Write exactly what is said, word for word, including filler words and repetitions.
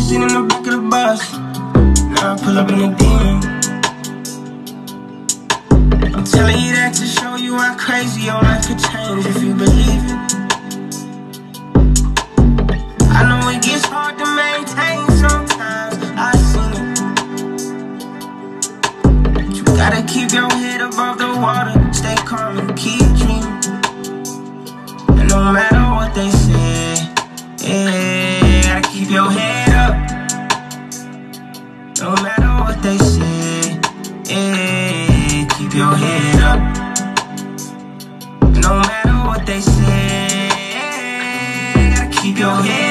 sitting in the back of the bus. Now I pull up in the demon. I'm telling you that to show you how crazy your life could change if you believe it. I know it gets hard to maintain sometimes, I seen it. You gotta keep your head above the water, stay calm and keep dreaming. And no matter what they say, yeah, gotta keep your head up. No matter what they say, yeah, keep your head up. No matter what they say, gotta keep your head up.